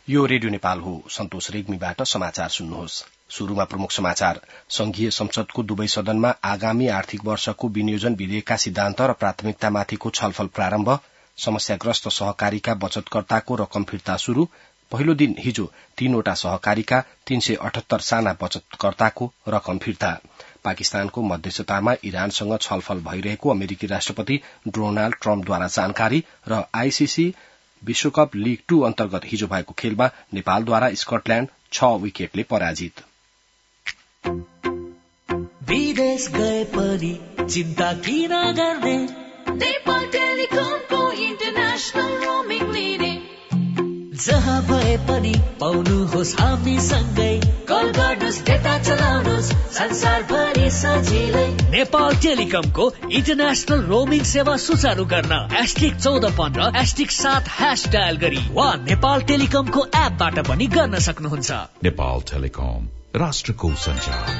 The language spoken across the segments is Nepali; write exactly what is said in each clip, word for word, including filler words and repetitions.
यो रेडियो नेपाल हो। सन्तोष रेग्मीबाट समाचार सुन्नुहोस्। शुरूमा प्रमुख समाचार। संघीय संसदको दुवै सदनमा आगामी आर्थिक वर्षको विनियोजन विधेयकका सिद्धान्त र प्राथमिकतामाथिको छलफल प्रारम्भ। समस्याग्रस्त सहकारीका बचतकर्ताको रकम फिर्ता शुरू। पहिलो दिन हिजो तीनवटा सहकारीका तीन सय अठहत्तर साना बचतकर्ताको रकम फिर्ता। पाकिस्तानको मध्यस्थतामा इरानसँग छलफल भइरहेको अमेरिकी राष्ट्रपति डोनाल्ड ट्रम्पद्वारा जानकारी। र आईसीसी विश्वकप लीग टू अन्तर्गत हिजो भएको खेलमा नेपालद्वारा स्कटल्याण्ड छ विकेटले पराजित। विदेश गए पनि चिन्ता किन गर्ने, नेपाल टेलिकमको इन्टरनेशनल रोमिङ लिने। जहाँ भए पनि पाउनुहोस् हामीसँगै, कल गर्नुहोस्, डेटा चलाउनुहोस्, संसारभरि सजिलै। नेपाल टेलिकमको इन्टरनेशनल रोमिङ सेवा सुचारू गर्न एस्टिक चौध पन्ध्र एस्टिक सात ह्यास डायल गरी वा नेपाल टेलिकमको एपबाट पनि गर्न सक्नुहुन्छ। नेपाल टेलिकम, राष्ट्रको सञ्चार।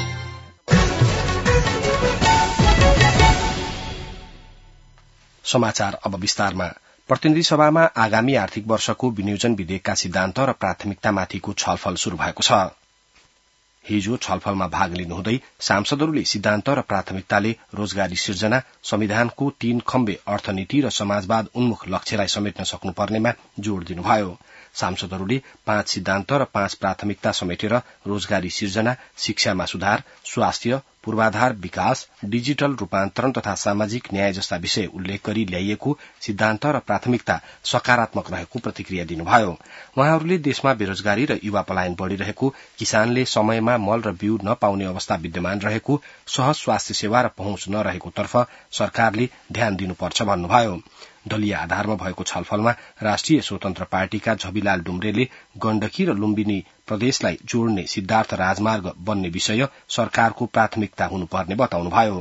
समाचार अब विस्तारमा। प्रतिनिधि सभामा आगामी आर्थिक वर्षको विनियोजन विधेयकका सिद्धान्त र प्राथमिकतामाथिको छलफल शुरू भएको छ। हिजो छलफलमा भाग लिनुहुँदै सांसदहरूले सिद्धान्त र प्राथमिकताले रोजगारी सिर्जना, संविधानको तीन खम्बे अर्थनीति र समाजवाद उन्मुख लक्ष्यलाई समेट्न सक्नुपर्नेमा जोड़ दिनुभयो। सांसदहरूले पाँच सिद्धान्त र पाँच प्राथमिकता समेटेर रोजगारी सिर्जना, शिक्षामा सुधार, स्वास्थ्य, पूर्वाधार विकास, डिजिटल रूपान्तरण तथा सामाजिक न्याय जस्ता विषय उल्लेख गरी ल्याइएको सिद्धान्त र प्राथमिकता सकारात्मक रहेको प्रतिक्रिया दिनुभयो। उहाँहरूले देशमा बेरोजगारी र युवा पलायन बढ़िरहेको, किसानले समयमा मल र बिउ नपाउने अवस्था विद्यमान रहेको, सहज स्वास्थ्य सेवा र पहुँच नरहेको तर्फ सरकारले ध्यान दिनुपर्छ भन्नुभयो। दलीय आधारमा भएको छलफलमा राष्ट्रिय स्वतन्त्र पार्टीका झविलाल डुम्रेले गण्डकी र लुम्बिनी प्रदेशलाई जोड्ने सिद्धार्थ राजमार्ग बन्ने विषय सरकारको प्राथमिकता हुनुपर्ने बताउनुभयो।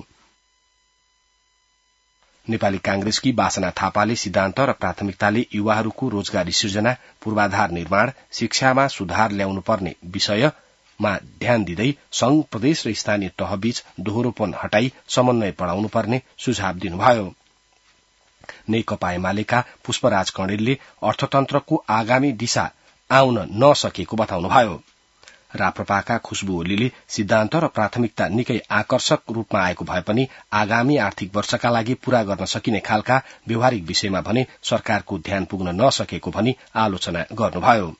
नेपाली कांग्रेसकी वासना थापाले सिद्धान्त र प्राथमिकताले युवाहरूको रोजगारी सृजना, पूर्वाधार निर्माण, शिक्षामा सुधार ल्याउनुपर्ने विषयमा ध्यान दिँदै संघ, प्रदेश र स्थानीय तहबीच दोहोरोपन हटाई समन्वय बढ़ाउनुपर्ने सुझाव दिनुभयो। नेकपा एमालेका पुष्पराज कणेलले अर्थतन्त्रको आगामी दिशा आउन नसकेको बताउनुभयो। राप्रपाका खुशबु ओलीले सिद्धान्त र प्राथमिकता निकै आकर्षक रूपमा आएको भए पनि आगामी आर्थिक वर्षका लागि पूरा गर्न सकिने खालका व्यवहारिक विषयमा भने सरकारको ध्यान पुग्न नसकेको भनी आलोचना गर्नुभयो।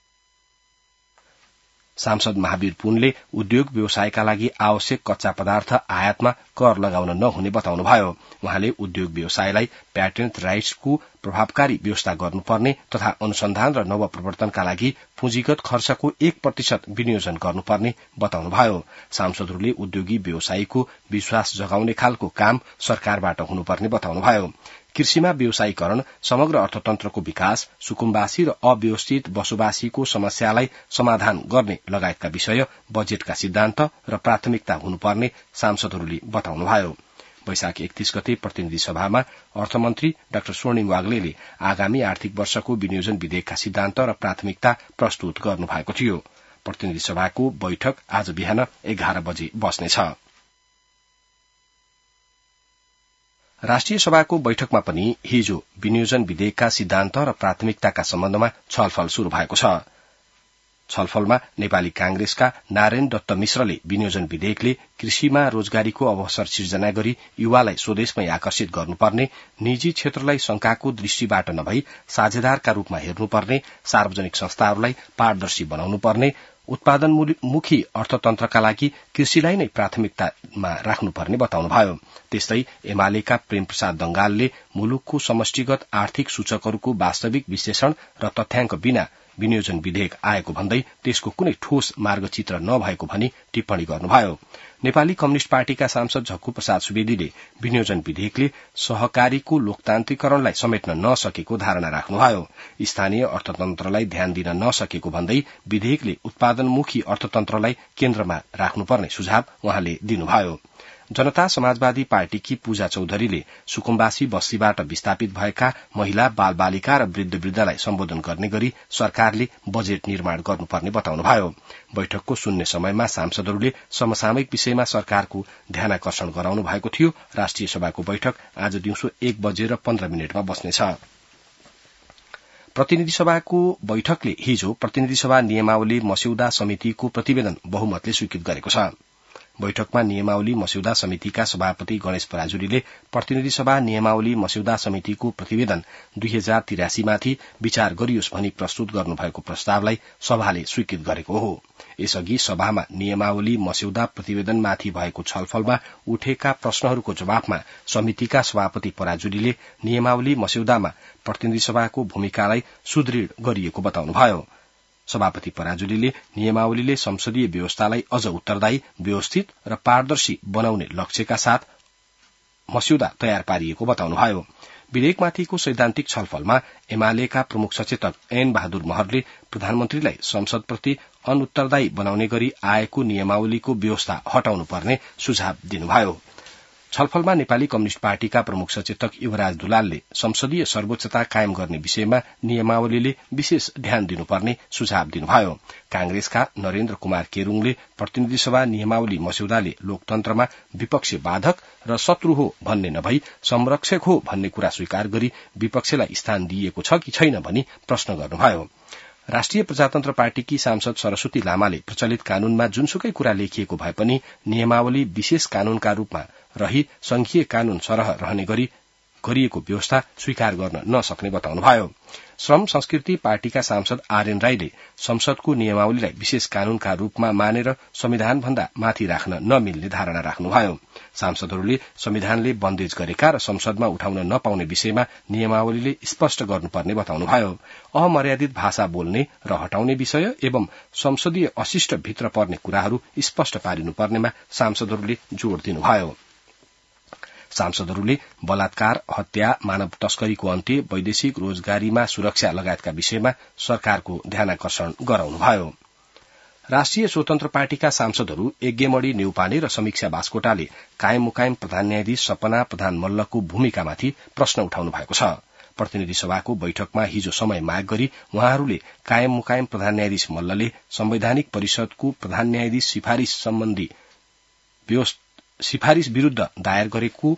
सांसद महावीर पुनले उद्योग व्यवसायका लागि आवश्यक कच्चा पदार्थ आयातमा कर लगाउन नहुने बताउनुभयो। उहाँले उद्योग व्यवसायलाई प्याटेन्ट राइट्सको प्रभावकारी व्यवस्था गर्नुपर्ने तथा अनुसन्धान र नवप्रवर्तनका लागि पुँजीगत खर्चको एक प्रतिशत विनियोजन गर्नुपर्ने बताउनुभयो। सांसदहरूले उद्योगी व्यवसायीको विश्वास जगाउने खालको काम सरकारबाट हुनुपर्ने बताउनुभयो। कृषिमा व्यवसायीकरण, समग्र अर्थतन्त्रको विकास, सुकुम्बासी र अव्यवस्थित बसोबासीको समस्यालाई समाधान गर्ने लगायतका विषय बजेटका सिद्धान्त र प्राथमिकता हुनुपर्ने सांसदहरूले बताउनुभयो। वैशाख एकतीस गते प्रतिनिधि सभामा अर्थमन्त्री डाक्टर स्वर्णिम वाग्लेले आगामी आर्थिक वर्षको विनियोजन विधेयकका सिद्धान्त र प्राथमिकता प्रस्तुत गर्नुभएको थियो। प्रतिनिधि सभाको बैठक आज बिहान एघार बजे बस्नेछ। राष्ट्रिय सभाको बैठकमा पनि हिजो विनियोजन विधेयकका सिद्धान्त र प्राथमिकताका सम्बन्धमा छलफल शुरू भएको छ। छलफलमा नेपाली कांग्रेसका नारायण दत्त मिश्रले विनियोजन विधेयकले कृषिमा रोजगारीको अवसर सिर्जना गरी युवालाई स्वदेशमै आकर्षित गर्नुपर्ने, निजी क्षेत्रलाई शंकाको दृष्टिबाट नभई साझेदारका रूपमा हेर्नुपर्ने, सार्वजनिक संस्थाहरूलाई पारदर्शी बनाउनुपर्ने, उत्पादनमुखी अर्थतन्त्रका लागि कृषिलाई नै प्राथमिकतामा राख्नुपर्ने बताउनुभयो। त्यस्तै एमालेका प्रेम प्रसाद दंगालले मुलुकको समष्टिगत आर्थिक सूचकहरूको वास्तविक विश्लेषण र तथ्याङ्क बिना विनियोजन विधेयक आएको भन्दै त्यसको कुनै ठोस मार्गचित्र नभएको भनी टिप्पणी गर्नुभयो। नेपाली कम्युनिष्ट पार्टीका सांसद झक्कु प्रसाद सुवेदीले विनियोजन विधेयकले सहकारीको लोकतान्त्रिकरणलाई समेट्न नसकेको धारणा राख्नुभयो। स्थानीय अर्थतन्त्रलाई ध्यान दिन नसकेको भन्दै विधेयकले उत्पादनमुखी अर्थतन्त्रलाई केन्द्रमा राख्नुपर्ने सुझाव उहाँले दिनुभयो। जनता समाजवादी पार्टीकी पूजा चौधरीले सुकुम्बासी बस्तीबाट विस्थापित भएका महिला, बाल बालिका र वृद्ध वृद्धलाई सम्बोधन गर्ने गरी सरकारले बजेट निर्माण गर्नुपर्ने बताउनुभयो। बैठकको शून्य समयमा सांसदहरूले समसामयिक विषयमा सरकारको ध्यानाकर्षण गराउनु भएको थियो। राष्ट्रिय सभाको बैठक आज दिउँसो एक बजेर पन्ध्र मिनटमा बस्नेछ। प्रतिनिधि सभाको बैठकले हिजो प्रतिनिधि सभा नियमावली मस्यौदा समितिको प्रतिवेदन बहुमतले स्वीकृत गरेको छ। बैठकमा नियमावली मस्यौदा समितिका सभापति गणेश पराजुलीले प्रतिनिधि सभा नियमावली मस्यौदा समितिको प्रतिवेदन दुई हजार तिरासीमाथि विचार गरियोस् भनी प्रस्तुत गर्नुभएको प्रस्तावलाई सभाले स्वीकृत गरेको हो। यसअघि सभामा नियमावली मस्यौदा प्रतिवेदनमाथि भएको छलफलमा उठेका प्रश्नहरूको जवाफमा समितिका सभापति पराजुलीले नियमावली मस्यौदामा प्रतिनिधि सभाको भूमिकालाई सुदृढ़ गरिएको बताउनुभयो। सभापति पराजुलीले नियमावलीले संसदीय व्यवस्थालाई अझ उत्तरदायी, व्यवस्थित र पारदर्शी बनाउने लक्ष्यका साथ मस्यौदा तयार पारिएको बताउनुभयो। विधेयकमाथिको सैद्धान्तिक छलफलमा एमालेका प्रमुख सचेतक एन बहादुर महरले प्रधानमन्त्रीलाई संसदप्रति अनुत्तरदायी बनाउने गरी आएको नियमावलीको व्यवस्था हटाउनुपर्ने सुझाव दिनुभयो। छलफलमा नेपाली कम्युनिष्ट पार्टीका प्रमुख सचेतक युवराज दुलालले संसदीय सर्वोच्चता कायम गर्ने विषयमा नियमावलीले विशेष ध्यान दिनुपर्ने सुझाव दिनुभयो। कांग्रेसका नरेन्द्र कुमार केरूङले प्रतिनिधि सभा नियमावली मस्यौदाले लोकतन्त्रमा विपक्ष बाधक र शत्रु हो भन्ने नभई संरक्षक हो भन्ने कुरा स्वीकार गरी विपक्षलाई स्थान दिइएको छ कि छैन भनी प्रश्न गर्नुभयो। राष्ट्रिय प्रजातन्त्र पार्टीकी सांसद सरस्वती लामाले प्रचलित कानूनमा जुनसुकै कुरा लेखिएको भए पनि नियमावली विशेष कानूनका रूपमा रही संघीय कानून सरह रहने गरी गरिएको व्यवस्था स्वीकार गर्न नसक्ने बताउनुभयो। श्रम संस्कृति पार्टीका सांसद आरएन राईले संसदको नियमावलीलाई विशेष कानूनका रूपमा मानेर संविधानभन्दा माथि राख्न नमिल्ने धारणा राख्नुभयो। सांसदहरूले संविधानले बन्देज गरेका र संसदमा उठाउन नपाउने विषयमा नियमावलीले स्पष्ट गर्नुपर्ने बताउनुभयो। अमर्यादित भाषा बोल्ने र हटाउने विषय एवं संसदीय अशिष्ट भित्र पर्ने कुराहरू स्पष्ट पारिनुपर्नेमा सांसदहरूले जोड़ दिनुभयो। सांसदहरूले बलात्कार, हत्या, मानव तस्करीको अन्त्य, वैदेशिक रोजगारीमा सुरक्षा लगायतका विषयमा सरकारको ध्यानाकर्षण गराउनुभयो। राष्ट्रिय स्वतन्त्र पार्टीका सांसदहरू यज्ञमणि न्यौपाने र समीक्षा बास्कोटाले कायम मुकायम प्रधान न्यायाधीश सपना प्रधान मल्लको भूमिकामाथि प्रश्न उठाउनु भएको छ। प्रतिनिधि सभाको बैठकमा हिजो समय माग गरी उहाँहरूले कायम मुकायम प्रधान न्यायाधीश मल्लले संवैधानिक परिषदको प्रधान न्यायाधीश सिफारिश सम्बन्धी सिफारिश विरूद्ध दायर गरेको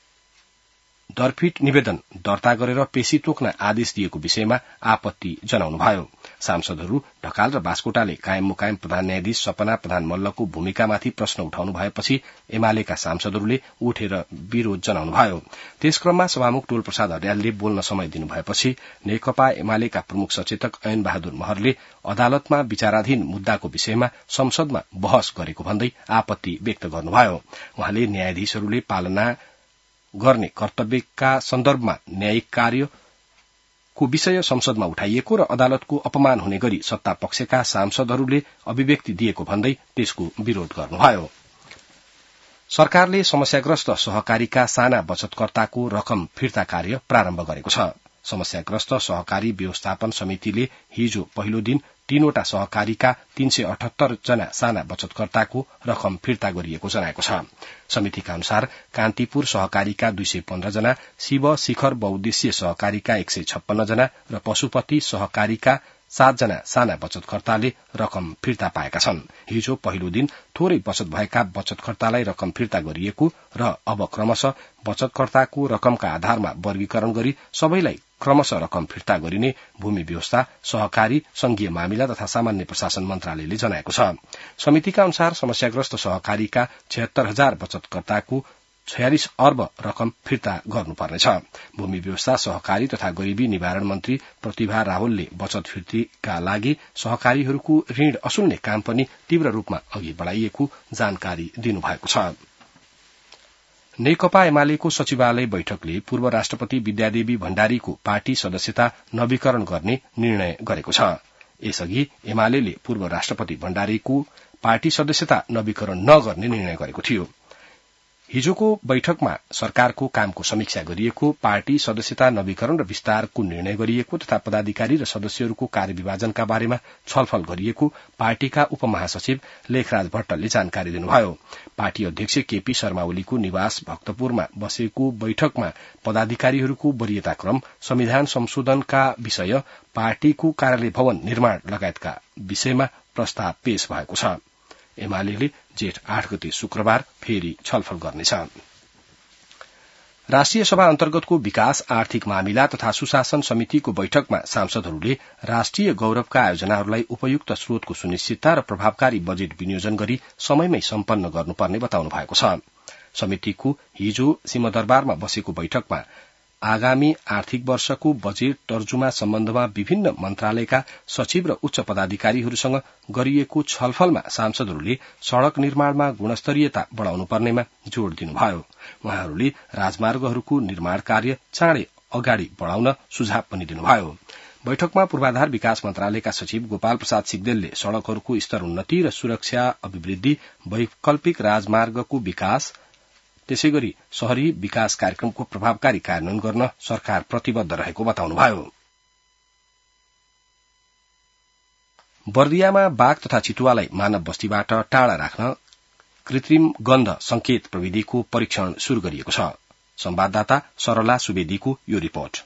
दरफिट निवेदन दर्ता गरेर पेशी तोक्न आदेश दिएको विषयमा आपत्ति जनाउनुभयो। सांसदहरू ढकाल र बास्कोटाले कायम मुकायम प्रधान न्यायाधीश सपना प्रधान मल्लको भूमिकामाथि प्रश्न उठाउनु भएपछि एमालेका सांसदहरूले उठेर विरोध जनाउनुभयो। त्यसक्रममा सभामुख टोल प्रसाद अर्यालले बोल्न समय दिनुभएपछि नेकपा एमालेका प्रमुख सचेतक ऐन बहादुर महरले अदालतमा विचाराधीन मुद्दाको विषयमा संसदमा बहस गरेको भन्दै आपत्ति व्यक्त गर्नुभयो। उहाँले न्यायाधीशहरूले पालना गर्ने कर्तव्यका सन्दर्भमा न्यायिक कार्यको विषय संसदमा उठाइएको र अदालतको अपमान हुने गरी सत्ता पक्षका सांसदहरूले अभिव्यक्ति दिएको भन्दै त्यसको विरोध गर्नुभयो। सरकारले समस्याग्रस्त सहकारीका साना बचतकर्ताको रकम फिर्ता कार्य प्रारम्भ गरेको छ। समस्याग्रस्त सहकारी व्यवस्थापन समितिले हिजो पहिलो दिन तीनवटा सहकारीका तीन सय अठहत्तर जना साना बचतकर्ताको रकम फिर्ता गरिएको जनाएको छ। समितिका अनुसार कान्तिपुर सहकारीका दुई सय पन्ध्र जना, शिव शिखर बहुद्देश्य सहकारीका एक सय छप्पन्न जना र पशुपति सहकारीका सात जना साना बचतकर्ताले रकम फिर्ता पाएका छन्। हिजो पहिलो दिन थोरै बचत भएका बचतकर्तालाई रकम फिर्ता गरिएको र अब क्रमशः बचतकर्ताको रकमका आधारमा वर्गीकरण गरी सबैलाई क्रमशः रकम फिर्ता गरिने भूमि व्यवस्था, सहकारी, संघीय मामिला तथा सामान्य प्रशासन मन्त्रालयले जनाएको छ। समितिका अनुसार समस्याग्रस्त सहकारीका छिहत्तर हजार बचतकर्ताको छयालिस अर्ब रकम फिर्ता गर्नुपर्नेछ। भूमि व्यवस्था, सहकारी तथा गरीबी निवारण मन्त्री प्रतिभा रावलले बचत फिर्तीका लागि सहकारीहरूको ऋण असुल्ने काम पनि तीव्र रूपमा अघि बढ़ाइएको जानकारी दिनुभएको छ। नेकपा एमालेको सचिवालय बैठकले पूर्व राष्ट्रपति विद्यादेवी भण्डारीको पार्टी सदस्यता नवीकरण गर्ने निर्णय गरेको छ। यसअघि एमालेले पूर्व राष्ट्रपति भण्डारीको पार्टी सदस्यता नवीकरण नगर्ने निर्णय गरेको थियो। हिजोको बैठकमा सरकारको कामको समीक्षा गरिएको, पार्टी सदस्यता नवीकरण र विस्तारको निर्णय गरिएको तथा पदाधिकारी र सदस्यहरूको कार्यविभाजनका बारेमा छलफल गरिएको पार्टीका उपमहासचिव लेखराज भट्टले जानकारी दिनुभयो। पार्टी अध्यक्ष केपी शर्मा ओलीको निवास भक्तपुरमा बसेको बैठकमा पदाधिकारीहरूको वरीयता क्रम, संविधान संशोधनका विषय, पार्टीको कार्यालय भवन निर्माण लगायतका विषयमा प्रस्ताव पेश भएको छ। एमालेले जेठ आठ गते शुक्रबार फेरि छलफल गर्नेछ। राष्ट्रिय सभा अन्तर्गतको विकास आर्थिक मामिला तथा सुशासन समितिको बैठकमा सांसदहरूले राष्ट्रिय गौरवका आयोजनाहरूलाई उपयुक्त स्रोतको सुनिश्चितता र प्रभावकारी बजेट विनियोजन गरी समयमै सम्पन्न गर्नुपर्ने बताउनु भएको छ। समितिको हिजो सिंहदरबारमा बसेको बैठकमा आगामी आर्थिक वर्षको बजेट तर्जुमा सम्बन्धमा विभिन्न मन्त्रालयका सचिव र उच्च पदाधिकारीहरूसँग गरिएको छलफलमा सांसदहरूले सड़क निर्माणमा गुणस्तरीयता बढ़ाउनु पर्नेमा जोड़ दिनुभयो। उहाँहरूले राजमार्गहरूको निर्माण कार्य चाँडै अगाडि बढ़ाउन सुझाव पनि दिनुभयो। बैठकमा पूर्वाधार विकास मन्त्रालयका सचिव गोपाल प्रसाद सिग्देलले सड़कहरूको स्तर उन्नति र सुरक्षा अभिवृद्धि, वैकल्पिक राजमार्गको विकास, त्यसैगरी शहरी विकास कार्यक्रमको प्रभावकारी कार्यान्वयन गर्न सरकार प्रतिबद्ध रहेको बताउनुभयो। बर्दियामा बाघ तथा चितुवालाई मानव बस्तीबाट टाढा राख्न कृत्रिम गन्ध संकेत प्रविधिको परीक्षण शुरू गरिएको छ। संवाददाता सरला सुवेदीको यो रिपोर्ट।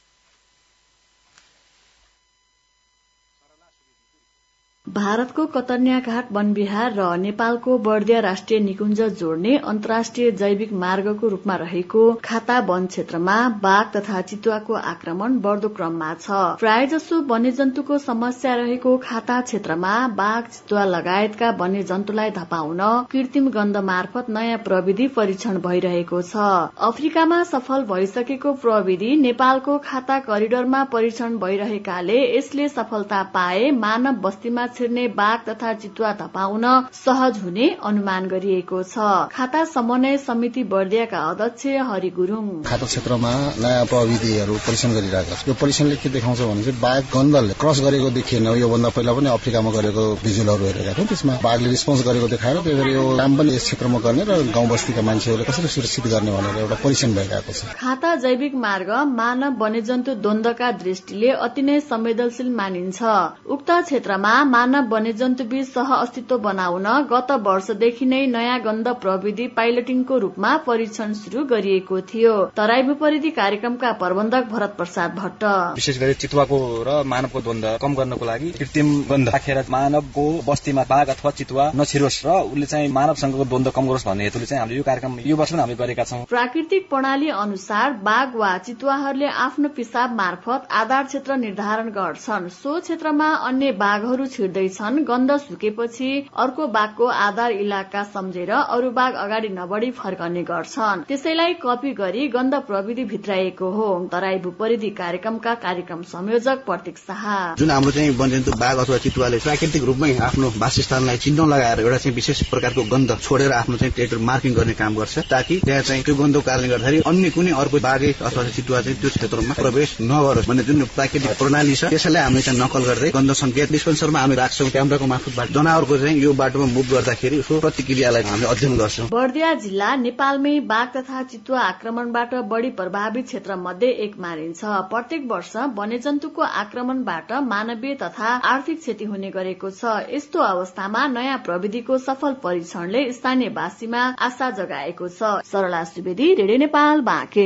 भारतको कतन्याघाट वनविहार र नेपालको बर्दिया राष्ट्रिय निकुञ्ज जोड्ने अन्तर्राष्ट्रिय जैविक मार्गको रूपमा रहेको खाता वन क्षेत्रमा बाघ तथा चितुवाको आक्रमण बढ़दो क्रममा छ। प्रायजसो वन्यजन्तुको समस्या रहेको खाता क्षेत्रमा बाघ, चितुवा लगायतका वन्यजन्तुलाई धपाउन कृत्रिम गन्ध मार्फत नयाँ प्रविधि परीक्षण भइरहेको छ। अफ्रिकामा सफल भइसकेको प्रविधि नेपालको खाता करिडोरमा परीक्षण भइरहेकाले यसले सफलता पाए मानव बस्तीमा छिर्ने बाघ तथा चितुवा धपाउन सहज हुने अनुमान गरिएको छ। खाता समन्वय समिति बर्दियाका अध्यक्ष हरि गुरुङ खाता क्षेत्रमा नयाँ प्रविधिहरू परीक्षण गरिरहेका छ। यो परीक्षणले के देखाउँछ भने चाहिँ बाघ गन्धले क्रस गरेको देखिएन। योभन्दा पहिला पनि अफ्रिकामा गरेको भिजुअलहरू हेरेका थियौँ, त्यसमा बाघले रिस्पोन्स गरेको देखाएर त्यसरी यो काम पनि यस क्षेत्रमा गर्ने र गाउँ बस्तीका मान्छेहरूले कसरी सुरक्षित गर्ने भनेर एउटा परीक्षण भइरहेको छ। खाता जैविक मार्ग मानव वन्यजन्तु द्वन्द्वका दृष्टिले अति नै संवेदनशील मानिन्छ। उक्त क्षेत्रमा मानव वन्यजन्तु बीच सह अस्तित्व बनाउन गत वर्षदेखि नै नयाँ गन्ध प्रविधि पाइलटिङको रूपमा परीक्षण शुरू गरिएको थियो। तराई विपरीत कार्यक्रमका प्रबन्धक भरत प्रसाद भट्ट विशेष गरी चितुवाको र मानवको द्वन्द्व कम गर्नको लागि कृत्रिम गन्ध राखेर मानवको बस्तीमा बाघ अथवा चितुवा नछिरोस् र उसले चाहिँ मानवसँगको द्वन्द्व कम गरोस् भन्ने हेतुले चाहिँ हामीले यो कार्यक्रम यो वर्ष पनि हामीले गरेका छौं। प्राकृतिक प्रणाली अनुसार बाघ वा चितुवाहरूले आफ्नो पिसाब मार्फत आधार क्षेत्र निर्धारण गर्छन्। सो क्षेत्रमा अन्य बाघहरू छिर्दैछन्। गन्ध सुकेपछि अर्को बाघको आधार इलाका सम्झेर अरू बाघ अगाडि नबढी फर्कने गर्छन्। त्यसैलाई कपी गरी गन्ध प्रविधि भित्राइएको हो। तराई भूपरिधि कार्यक्रमका कार्यक्रम संयोजक प्रतीक शाह जुन हाम्रो चाहिँ वन्यजन्तु बाघ अथवा चितुवाले प्राकृतिक रूपमै आफ्नो वासस्थानलाई चिन्ह लगाएर एउटा चाहिँ विशेष प्रकारको गन्ध छोडेर आफ्नो चाहिँ टेरिटोरी मार्किङ गर्ने काम गर्छ, ताकि त्यहाँ चाहिँ त्यो गन्धको कारणले गर्दाखेरि अन्य कुनै अर्को बाघ अथवा चितुवा चाहिँ त्यो क्षेत्रमा प्रवेश नगरोस् भन्ने जुन प्राकृतिक प्रणाली छ त्यसैलाई हामीले चाहिँ नकल गर्दै गन्ध संकेत डिस्पेन्सरमा हामी राख्छौँ। क्यामेराको मार्फतबाट जनावरको चाहिँ यो बाटोमा मुभ गर्दाखेरि उसको प्रतिक्रियालाई हामीले अध्ययन गर्छौँ। बर्दिया जिल्ला नेपालमै बाघ तथा चितुवा आक्रमणबाट बढ़ी प्रभावित क्षेत्र मध्ये एक मानिन्छ। प्रत्येक वर्ष वन्यजन्तुको आक्रमणबाट मानवीय तथा आर्थिक क्षति हुने गरेको छ। यस्तो अवस्थामा नयाँ प्रविधिको सफल परीक्षणले स्थानीयवासीमा आशा जगाएको छ। सरला सुवेदी, रेडियो नेपाल, बाँके।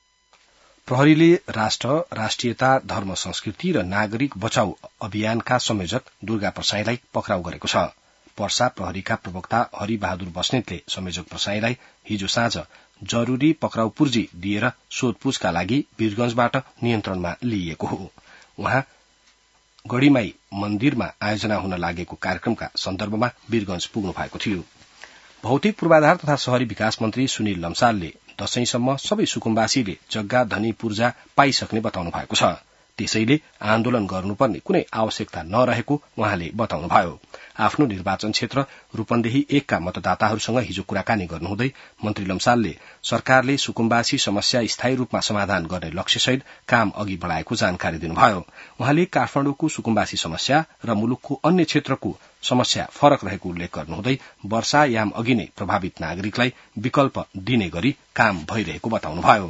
प्रहरीले राष्ट्र, राष्ट्रियता, धर्म, संस्कृति र नागरिक बचाउ अभियानका संयोजक दुर्गा प्रसाईलाई पक्राउ गरेको छ। पर्सा प्रहरीका प्रवक्ता हरि बहादुर बस्नेतले संयोजक प्रसाईलाई हिजो साँझ जरूरी पक्राउ पुर्जी दिएर सोधपूछका लागि वीरगंजबाट नियन्त्रणमा लिइएको हो। उहाँ गढ़ीमाई मन्दिरमा आयोजना हुन लागेको कार्यक्रमका सन्दर्भमा वीरगंज पुग्नु भएको थियो। भौतिक पूर्वाधार तथा शहरी विकास मन्त्री सुनिल लम्सालले दशैंसम्म सबै सुकुम्बासीले जग्गा धनी पूर्जा पाइसक्ने बताउनु भएको छ। त्यसैले आन्दोलन गर्नुपर्ने कुनै आवश्यकता नरहेको उहाँले बताउनुभयो। आफ्नो निर्वाचन क्षेत्र रूपन्देही एकका मतदाताहरूसँग हिजो कुराकानी गर्नुहुँदै मन्त्री लम्सालले सरकारले सुकुम्बासी समस्या स्थायी रूपमा समाधान गर्ने लक्ष्यसहित काम अघि बढ़ाएको जानकारी दिनुभयो। उहाँले काठमाडौँको सुकुम्बासी समस्या र मुलुकको अन्य क्षेत्रको समस्या फरक रहेको उल्लेख गर्नुहुँदै वर्षायाम अघि नै प्रभावित नागरिकलाई विकल्प दिने गरी काम भइरहेको बताउनुभयो।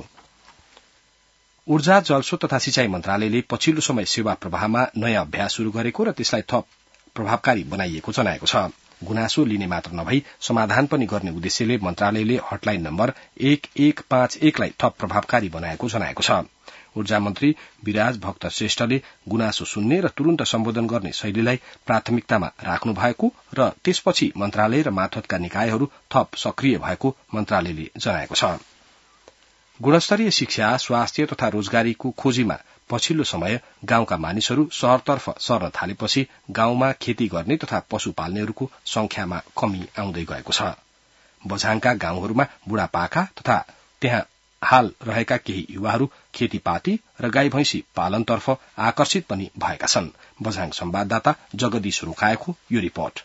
ऊर्जा, जलस्रोत तथा सिंचाई मन्त्रालयले पछिल्लो समय सेवा प्रवाहमा नयाँ अभ्यास शुरू गरेको र त्यसलाई थप प्रभावकारी बनाइएको जनाएको छ। गुनासो लिने मात्र नभई समाधान पनि गर्ने उद्देश्यले मन्त्रालयले हटलाइन नम्बर एक एक पाँच एकलाई थप प्रभावकारी बनाएको जनाएको छ। ऊर्जा मन्त्री विराज भक्त श्रेष्ठले गुनासो सुन्ने र तुरन्त सम्बोधन गर्ने शैलीलाई प्राथमिकतामा राख्नु भएको र त्यसपछि मन्त्रालय र मार्फतका निकायहरू थप सक्रिय भएको मन्त्रालयले जनाएको छ। गुणस्तरीय शिक्षा, स्वास्थ्य तथा रोजगारीको खोजीमा पछिल्लो समय गाउँका मानिसहरू शहरतर्फ सर्न थालेपछि गाउँमा खेती गर्ने तथा पशु पाल्नेहरूको संख्यामा कमी आउँदै गएको छ। बझाङका गाउँहरूमा बुढापाका तथा त्यहाँ हाल रहेका केही युवाहरू खेतीपाती र गाई भैंसी पालनतर्फ आकर्षित पनि भएका छन्। बझाङ संवाददाता जगदीश रोकाएको यो रिपोर्ट।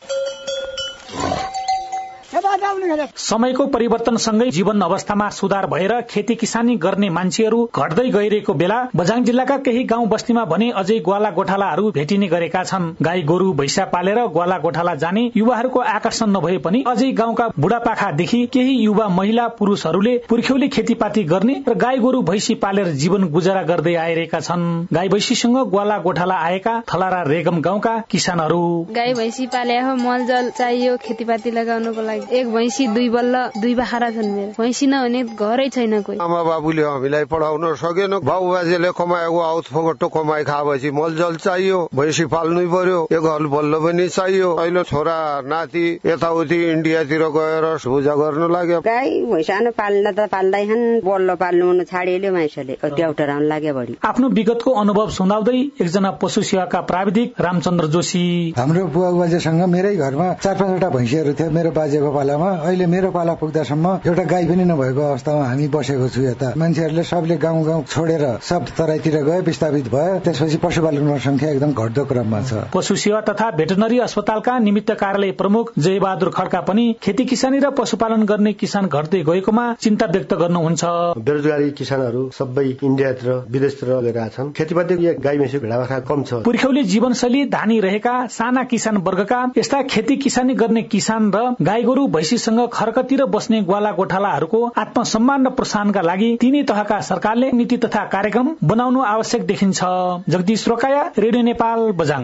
समयको परिवर्तनसँगै जीवन अवस्थामा सुधार भएर खेती किसानी गर्ने मान्छेहरू घट्दै गइरहेको बेला बझाङ जिल्लाका केही गाउँ बस्तीमा भने अझै ग्वाला गोठालाहरू भेटिने गरेका छन्। गाई गोरु भैँसा पालेर ग्वाला गोठाला जाने युवाहरूको आकर्षण नभए पनि अझै गाउँका बुढापाखादेखि केही युवा महिला पुरूषहरूले पुर्ख्यौली खेतीपाती गर्ने र गाई गोरु भैँसी पालेर जीवन गुजारा गर्दै आइरहेका छन्। गाई भैँसीसँग ग्वाला गोठाला आएका थलारा रेगम गाउँका किसानहरू गाई भैँसी पाले हो, मलजल चाहियो खेतीपाती लगाउनको लागि। एक भैँसी दुई बल्ल दुई बाख्रा छन् मेरो। भैँसी नहुने घरै छैन कोही। आमा बाबुले हामीलाई पढाउन सकेन, बाबु बाजेले कमाएको आउत फोगटो कमाई खाएपछि मलजल चाहियो, भैँसी पाल्नु पर्यो, एक हल बल्ल पनि चाहियो। अहिले छोरा नाति यताउति इन्डियातिर गएर पूजा गर्न लाग्यो। गाई भैँसा पाल्न त पाल्दैछन्, बल्ल पाल्नु छाडिएल्यो मान्छेले, ट्याउटर आउन लाग्यो बढी। आफ्नो विगतको अनुभव सुनाउँदै एकजना पशु सेवाका प्राविधिक रामचन्द्र जोशी हाम्रो बुवा बाजेसँग मेरै घरमा चार पाँचवटा भैँसीहरू थियो मेरो बाजेको पालामा। अहिले मेरो पाला पुग्दासम्म एउटा गाई पनि नभएको अवस्थामा हामी बसेको छु। यता मान्छेहरूले सबले गाउँ गाउँ छोडेर सब तराईतिर गए, विस्थापित भयो। त्यसपछि पशुपालनको संख्या एकदम घट्दो क्रममा छ। पशु सेवा तथा भेटनरी अस्पतालका निमित्त कार्यालय प्रमुख जयबहादुर खड्का पनि खेती किसानी र पशुपालन गर्ने किसान घट्दै गएकोमा चिन्ता व्यक्त गर्नुहुन्छ। बेरोजगारी किसानहरू सबै इन्डियातिर विदेशतिर गइरहेका छन्। खेतीपाती गाई भैँसी भेडा बाख्रा कम छ। पुर्ख्यौली जीवनशैली धानी रहेका साना किसान वर्गका यस्ता खेती किसानी गर्ने किसान र गाई गोरु भैँसीसँग खर्कतिर बस्ने ग्वाला गोठालाहरूको आत्मसम्मान र प्रोत्साहनका लागि तिनै तहका सरकारले नीति तथा कार्यक्रम बनाउनु आवश्यक देखिन्छ। जगदीश रोकाया, रेडियो नेपाल, बझाङ।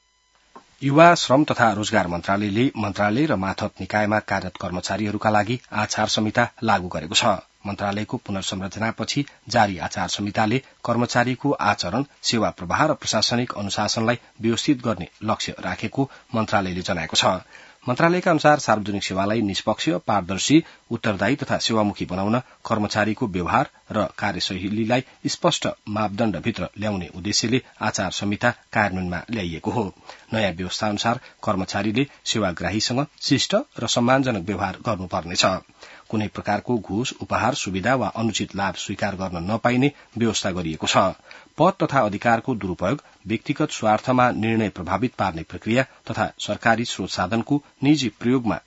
युवा श्रम तथा रोजगार मन्त्रालयले मन्त्रालय र माथत निकायमा कार्यरत कर्मचारीहरूका लागि आचार संहिता लागू गरेको छ। मन्त्रालयको पुनर्संरचनापछि जारी आचार संहिताले कर्मचारीको आचरण, सेवा प्रवाह र प्रशासनिक अनुशासनलाई व्यवस्थित गर्ने लक्ष्य राखेको मन्त्रालयले जनाएको छ। मन्त्रालयका अनुसार सार्वजनिक सेवालाई निष्पक्ष, पारदर्शी, उत्तरदायी तथा सेवामुखी बनाउन कर्मचारीको व्यवहार र कार्यशैलीलाई स्पष्ट मापदण्डभित्र ल्याउने उद्देश्यले आचार संहिता कार्यान्वयनमा ल्याइएको हो। नयाँ व्यवस्था अनुसार कर्मचारीले सेवाग्राहीसँग शिष्ट र सम्मानजनक व्यवहार गर्नुपर्नेछ। कुनै प्रकारको घुस, उपहार, सुविधा वा अनुचित लाभ स्वीकार गर्न नपाइने व्यवस्था गरिएको छ। पद तथा अधिकारको दुरूपयोग, व्यक्तिगत स्वार्थमा निर्णय प्रभावित पार्ने प्रक्रिया तथा सरकारी स्रोत साधनको निजी प्रयोगमा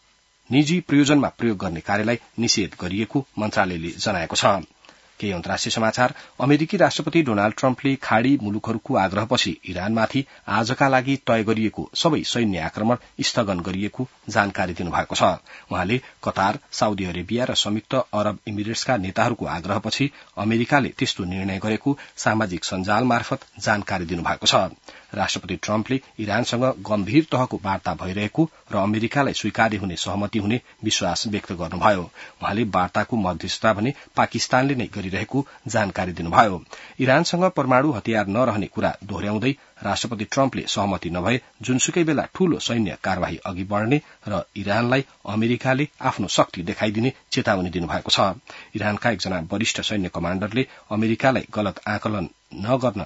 निजी प्रयोजनमा प्रयोग गर्ने कार्यलाई निषेध गरिएको मन्त्रालयले जनाएको छ। केही अन्तर्राष्ट्रिय समाचार। अमेरिकी राष्ट्रपति डोनाल्ड ट्रम्पले खाड़ी मुलुकहरूको आग्रहपछि इरानमाथि आजका लागि तय गरिएको सबै सैन्य आक्रमण स्थगन गरिएको जानकारी दिनुभएको छ। उहाँले कतार, साउदी अरेबिया र संयुक्त अरब इमिरेट्सका नेताहरूको आग्रहपछि अमेरिकाले त्यस्तो निर्णय गरेको सामाजिक सञ्जाल मार्फत जानकारी दिनुभएको छ। राष्ट्रपति ट्रम्पले इरानसँग गम्भीर तहको वार्ता भइरहेको र अमेरिकालाई स्वीकार्य हुने सहमति हुने विश्वास व्यक्त गर्नुभयो। उहाँले वार्ताको मध्यस्थता भने पाकिस्तानले नै गरिरहेको जानकारी दिनुभयो। इरानसँग परमाणु हतियार नरहने कुरा दोहोर्याउँदै राष्ट्रपति ट्रम्पले सहमति नभए जुनसुकै बेला ठूलो सैन्य कार्यवाही अघि बढ़ने र इरानलाई अमेरिकाले आफ्नो शक्ति देखाइदिने चेतावनी दिनुभएको छ। इरानका एकजना वरिष्ठ सैन्य कमाण्डरले अमेरिकालाई गलत आकलन नगर्न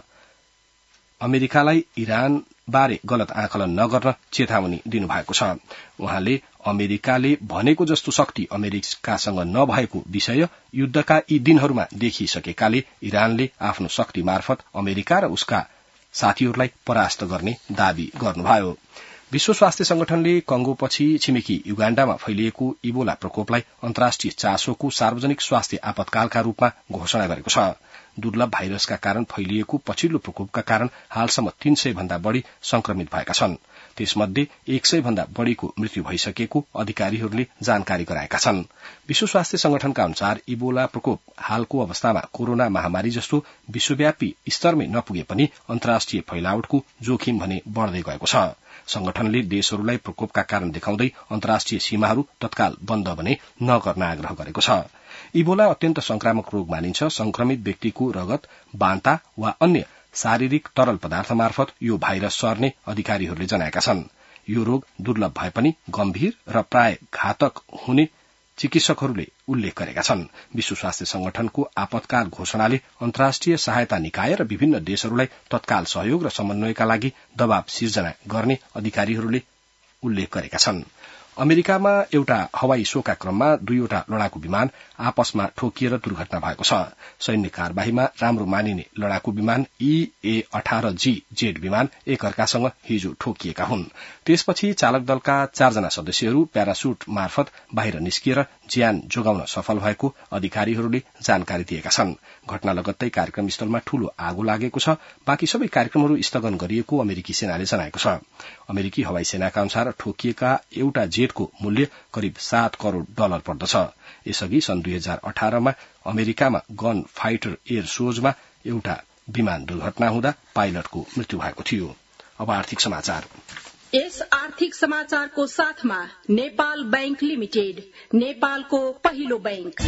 अमेरिकालाई इरान बारे गलत आकलन नगर्न चेतावनी दिनुभएको छ। उहाँले अमेरिकाले भनेको जस्तो शक्ति अमेरिकासँग नभएको विषय युद्धका यी दिनहरूमा देखिसकेकाले इरानले आफ्नो शक्ति मार्फत अमेरिका र उसका साथीहरूलाई परास्त गर्ने दावी गर्नुभयो। विश्व स्वास्थ्य संगठनले कंगोपछि छिमेकी युगाण्डामा फैलिएको इबोला प्रकोपलाई अन्तर्राष्ट्रिय चासोको सार्वजनिक स्वास्थ्य आपतकालका रूपमा घोषणा गरेको छ। दुर्लभ भाइरसका कारण फैलिएको पछिल्लो प्रकोपका कारण हालसम्म तीन सय भन्दा बढ़ी संक्रमित भएका छन्। त्यसमध्ये एक सय भन्दा बढ़ीको मृत्यु भइसकेको अधिकारीहरूले जानकारी गराएका छन्। विश्व स्वास्थ्य संगठनका अनुसार इबोला प्रकोप हालको अवस्थामा कोरोना महामारी जस्तो विश्वव्यापी स्तरमै नपुगे पनि अन्तर्राष्ट्रिय फैलावटको जोखिम भने बढ़दै गएको छ। संगठनले देशहरूलाई प्रकोपका कारण देखाउँदै अन्तर्राष्ट्रिय सीमाहरू तत्काल बन्द भने नगर्न आग्रह गरेको छ। इबोला अत्यन्त संक्रामक रोग मानिन्छ। संक्रमित व्यक्तिको रगत, बान्ता वा अन्य शारीरिक तरल पदार्थ मार्फत यो भाइरस सर्ने अधिकारीहरूले जनाएका छन्। यो रोग दुर्लभ भए पनि गम्भीर र प्राय घातक हुने चिकित्सकहरूले उल्लेख गरेका छन्। विश्व स्वास्थ्य संगठनको आपतकाल घोषणाले अन्तर्राष्ट्रिय सहायता निकाय र विभिन्न देशहरूलाई तत्काल सहयोग र समन्वयका लागि दबाव सिर्जना गर्ने अधिकारीहरूले उल्लेख गरेका छन्। अमेरिकामा एउटा हवाई शोका क्रममा दुईवटा लडाकू विमान आपसमा ठोकिएर दुर्घटना भएको छ। सैन्य कार्यवाहीमा राम्रो मानिने लडाकू विमान ई ए अठारह जी जेड विमान एकअर्कासँग हिजो ठोकिएका हुन्। त्यसपछि चालक दलका चारजना सदस्यहरू प्याराशुट मार्फत बाहिर निस्किएर ज्यान जोगाउन सफल भएको अधिकारीहरूले जानकारी दिएका छन्। घटना लगत्तै कार्यक्रम स्थलमा ठूलो आगो लागेको छ। बाँकी सबै कार्यक्रमहरू स्थगन गरिएको अमेरिकी सेनाले जनाएको छ। अमेरिकी हवाई सेनाका अनुसार ठोकिएका एउटा जेटको मूल्य करिब सात करोड़ डलर पर्दछ। यसअघि सन् दुई हजार अठारमा अमेरिकामा गन फाइटर एयर शोजमा एउटा विमान दुर्घटना हुँदा पाइलटको मृत्यु भएको थियो। अब आर्थिक समाचार। यस आर्थिक समाचारको साथमा नेपाल बैंक लिमिटेड, नेपालको पहिलो बैंक।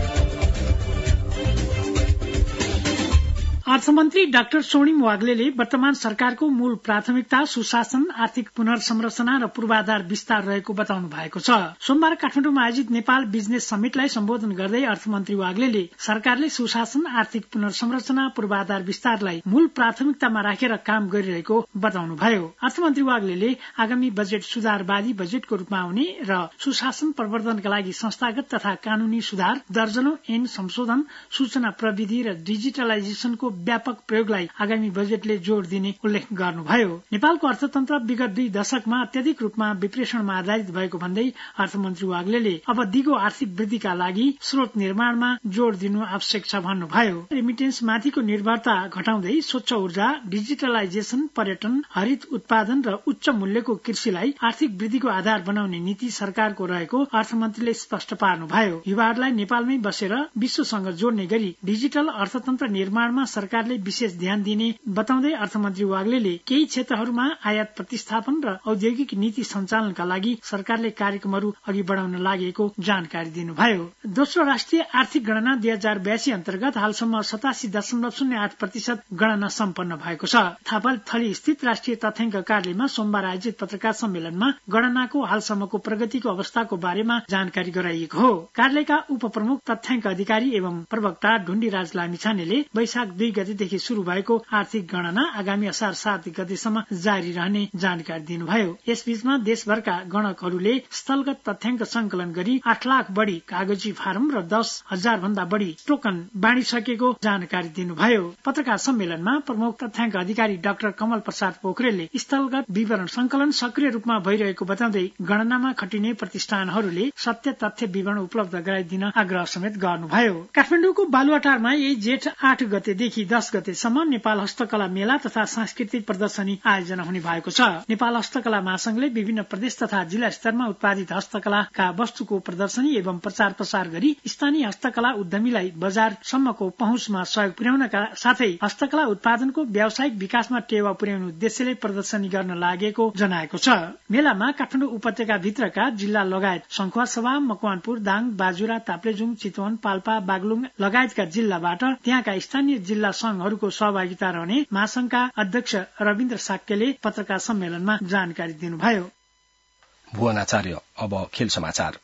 अर्थमन्त्री डाक्टर स्वर्णिम वाग्लेले वर्तमान सरकारको मूल प्राथमिकता सुशासन, आर्थिक पुनर्संरचना र पूर्वाधार विस्तार रहेको बताउनु भएको छ। सोमबार काठमाडौँमा आयोजित नेपाल बिजनेस समिटलाई सम्बोधन गर्दै अर्थमन्त्री वाग्लेले सरकारले सुशासन, आर्थिक पुनर्संरचना, पूर्वाधार विस्तारलाई मूल प्राथमिकतामा राखेर काम गरिरहेको बताउनुभयो। अर्थमन्त्री वाग्लेले आगामी बजेट सुधारवादी बजेटको रूपमा आउने र सुशासन प्रवर्धनका लागि संस्थागत तथा कानूनी सुधार, दर्जनौं ऐन संशोधन, सूचना प्रविधि र डिजिटलाइजेसनको व्यापक प्रयोगलाई आगामी बजेटले जोड़ दिने उल्लेख गर्नुभयो। नेपालको अर्थतन्त्र विगत दुई दशकमा अत्याधिक रूपमा विप्रेषणमा आधारित भएको भन्दै अर्थमन्त्री वाग्लेले अब दिगो आर्थिक वृद्धिका लागि स्रोत निर्माणमा जोड़ दिनु आवश्यक छ भन्नुभयो। रेमिटेन्स माथिको निर्भरता घटाउँदै स्वच्छ ऊर्जा, डिजिटलाइजेसन, पर्यटन, हरित उत्पादन र उच्च मूल्यको कृषिलाई आर्थिक वृद्धिको आधार बनाउने नीति सरकारको रहेको अर्थमन्त्रीले स्पष्ट पार्नुभयो। युवाहरूलाई नेपालमै बसेर विश्वसँग जोड्ने गरी डिजिटल अर्थतन्त्र निर्माणमा सरकारले विशेष ध्यान दिने बताउँदै अर्थमन्त्री वाग्लेले केही क्षेत्रहरूमा आयात प्रतिस्थापन र औद्योगिक नीति सञ्चालनका लागि सरकारले कार्यक्रमहरू अघि बढ़ाउन लागेको जानकारी दिनुभयो। दोस्रो राष्ट्रिय आर्थिक गणना दुई हजार बयासी अन्तर्गत हालसम्म सतासी दशमलव शून्य आठ प्रतिशत गणना सम्पन्न भएको छ। थापाथली स्थित राष्ट्रिय तथ्याङ्क कार्यालयमा सोमबार आयोजित पत्रकार सम्मेलनमा गणनाको हालसम्मको प्रगतिको अवस्थाको बारेमा जानकारी गराइएको हो। कार्यालयका उपप्रमुख तथ्याङ्क अधिकारी एवं प्रवक्ता ढुण्डीराज लामिछानेले वैशाख दुई गतेदेखि शुरू भएको आर्थिक गणना आगामी असार सात गतेसम्म जारी रहने जानकारी दिनुभयो। यसबीचमा देशभरका गणकहरूले स्थलगत तथ्याङ्क संकलन गरी आठ लाख बढ़ी कागजी फारम र दस हजार भन्दा बढ़ी टोकन बाँडिसकेको जानकारी दिनुभयो। पत्रकार सम्मेलनमा प्रमुख तथ्याङ्क अधिकारी डाक्टर कमल प्रसाद पोखरेलले स्थलगत विवरण संकलन सक्रिय रूपमा भइरहेको बताउँदै गणनामा खटिने प्रतिष्ठानहरूले सत्य तथ्य विवरण उपलब्ध गराइदिन आग्रह समेत गर्नुभयो। काठमाडौँको बालुवाटारमा यही जेठ आठ गतेदेखि दस गतेसम्म नेपाल हस्तकला मेला तथा सांस्कृतिक प्रदर्शनी आयोजना हुने भएको छ। नेपाल हस्तकला महासंघले विभिन्न प्रदेश तथा जिल्ला स्तरमा उत्पादित हस्तकलाका वस्तुको प्रदर्शनी एवं प्रचार प्रसार गरी स्थानीय हस्तकला उद्यमीलाई बजारसम्मको पहुँचमा सहयोग पुर्याउनका साथै हस्तकला उत्पादनको व्यावसायिक विकासमा टेवा पुर्याउने उद्देश्यले प्रदर्शनी गर्न लागेको जनाएको छ। मेलामा काठमाडौँ उपत्यका भित्रका जिल्ला लगायत सङ्खुवासभा, मकवानपुर, दाङ, बाजुरा, ताप्लेजुङ, चितवन, पाल्पा, बागलुङ लगायतका जिल्लाबाट त्यहाँका स्थानीय जिल्ला संघहरूको सहभागिता रहने महासंघका अध्यक्ष रविन्द्र साक्यले पत्रकार सम्मेलनमा जानकारी दिनुभयो। भुवन आचार्य। अब खेल समाचार।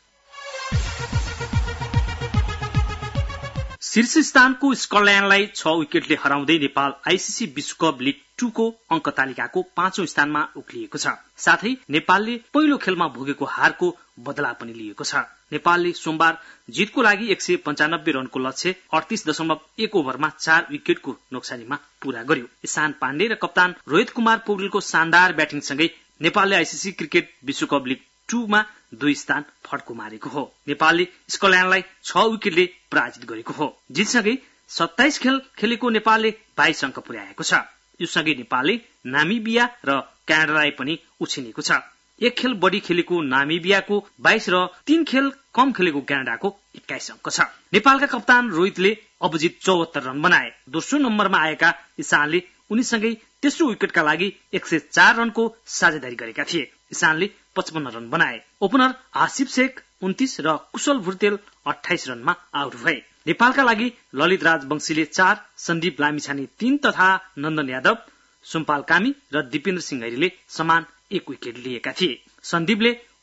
शीर्ष स्थानको स्कटल्याण्डलाई छ विकेटले हराउँदै नेपाल आईसीसी विश्वकप लीग टू को अंक तालिकाको पाँचौं स्थानमा उक्लिएको छ। साथै नेपालले पहिलो खेलमा भोगेको हारको बदला पनि लिएको छ। नेपालले सोमबार जितको लागि एक सय पञ्चानब्बे रनको लक्ष्य अडतीस दशमलव एक ओभरमा चार विकेटको नोक्सानीमा पूरा गर्यो। ईशान पाण्डे र कप्तान रोहित कुमार पौडेलको शानदार ब्याटिङसँगै नेपालले आईसीसी क्रिकेट विश्वकप लीग टू मा दुई स्थान फड्को मारेको हो। नेपालले स्कटल्याण्डलाई छ विकेटले पराजित गरेको हो। जितसँगै सत्ताइस खेल खेलेको नेपालले बाइस अंक पुर्याएको छ। यो सँगै नेपालले नामिबिया र क्यानाडालाई पनि उछिनेको छ। एक खेल बढ़ी खेलेको नामिबियाको बाइस र तीन खेल कम खेलेको क्यानाडाको एक्काइस अंक छ। नेपालका कप्तान रोहितले अभिजित चौहत्तर रन बनाए। दोस्रो नम्बरमा आएका ईशानले उनीसँगै तेस्रो विकेटका लागि एक सय चार रनको साझेदारी गरेका थिए। ईशानले पचपन्न रन बनाए। ओपनर आसिफ शेख उन्तीस र कुशल भुर्तेल अठाइस रनमा आउट भए। नेपालका लागि ललित राजवंशीले चार, सन्दीप लामिछाने तीन तथा नन्दन यादव, सोमपाल कामी र दिपेन्द्र सिंह गैरीले समान एक विकेट लिएका थिए। सन्दीपले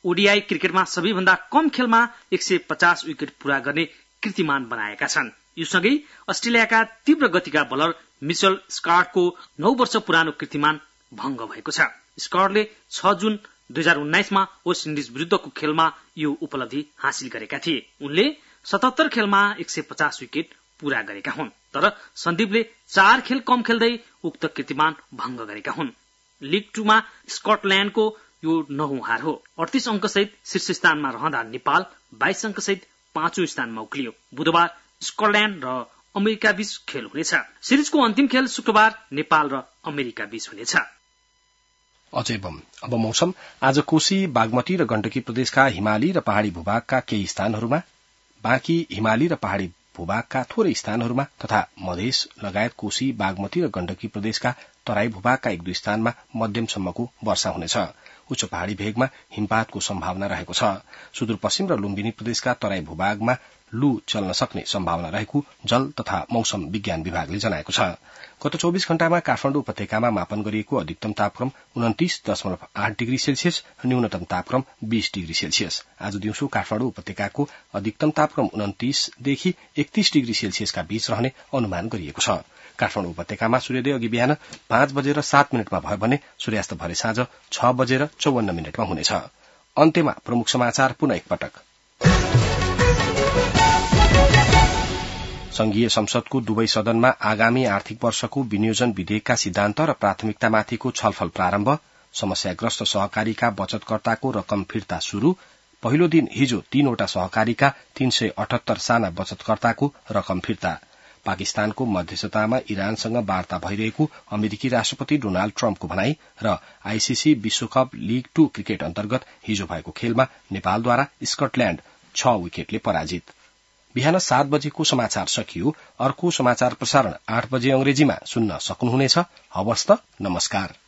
ओडीआई क्रिकेटमा सबैभन्दा कम खेलमा एक सय पचास विकेट पूरा गर्ने कीर्तिमान बनाएका छन्। यो सँगै अस्ट्रेलियाका तीव्र गतिका बलर मिचेल स्कटको नौ वर्ष पुरानो कीर्तिमान भंग भएको छ। स्कटले छ जून दुई हजार उन्नाइसमा वेस्ट इन्डिज विरूद्धको खेलमा यो उपलब्धि हासिल गरेका थिए। उनले सतहत्तर खेलमा एक सय पचास विकेट पूरा गरेका हुन्, तर सन्दीपले चार खेल कम खेल्दै उक्त कीर्तिमान भंग गरेका हुन्। लीग टूमा स्कटल्याण्डको यो नौं हार हो। अडतीस अंक सहित शीर्ष स्थानमा रहँदा नेपाल बाइस अंक सहित पाँचौं स्थानमा उक्लियो। बुधबार स्कटल्याण्ड र अमेरिका बीच खेल हुनेछ। सिरिजको अन्तिम खेल शुक्रबार नेपाल र अमेरिका बीच हुनेछ। अझै बम अब मौसम। आज कोशी, बागमती र गण्डकी प्रदेशका हिमाली र पहाड़ी भूभागका केही स्थानहरूमा, बाँकी हिमाली र पहाड़ी भूभागका थोरै स्थानहरूमा तथा मधेस लगायत कोशी, बागमती र गण्डकी प्रदेशका तराई भूभागका एक दुई स्थानमा मध्यमसम्मको वर्षा हुनेछ। उच्च पहाड़ी भेगमा हिमपातको सम्भावना रहेको छ। सुदूरपश्चिम र लुम्बिनी प्रदेशका तराई भूभागमा लू चल्न सक्ने सम्भावना रहेको जल तथा मौसम विज्ञान विभागले जनाएको छ। गत चौबीस घण्टामा काठमाडौँ उपत्यकामा मापन गरिएको अधिकतम तापक्रम उन्तिस दशमलव आठ डिग्री सेल्सियस र न्यूनतम तापक्रम बीस डिग्री सेल्सियस। आज दिउँसो काठमाडौँ उपत्यकाको अधिकतम तापक्रम उन्तिसदेखि एकतीस डिग्री सेल्सियसका बीच रहने अनुमान गरिएको छ। काठमाडौँ उपत्यकामा सूर्योदय अघि बिहान पाँच बजेर सात मिनटमा भयो भने सूर्यास्त भरे साँझ छ बजेर चौवन्न मिनटमा हुनेछ। अन्त्यमा प्रमुख समाचार पुनः एकपटक। संघीय संसदको दुवै सदनमा आगामी आर्थिक वर्षको विनियोजन विधेयकका सिद्धान्त र प्राथमिकतामाथिको छलफल प्रारम्भ। समस्याग्रस्त सहकारीका बचतकर्ताको रकम फिर्ता शुरू। पहिलो दिन हिजो तीनवटा सहकारीका तीन सय अठहत्तर साना बचतकर्ताको रकम फिर्ता। पाकिस्तानको मध्यस्थतामा इरानसँग वार्ता भइरहेको अमेरिकी राष्ट्रपति डोनाल्ड ट्रम्पको भनाई र आईसीसी विश्वकप लीग टू क्रिकेट अन्तर्गत हिजो भएको खेलमा नेपालद्वारा स्कटल्याण्ड छ विकेटले पराजित। बिहान सात बजेको समाचार सकियो। अर्को समाचार प्रसारण आठ बजे अंग्रेजीमा सुन्न सक्नुहुनेछ। हवस् त, नमस्कार।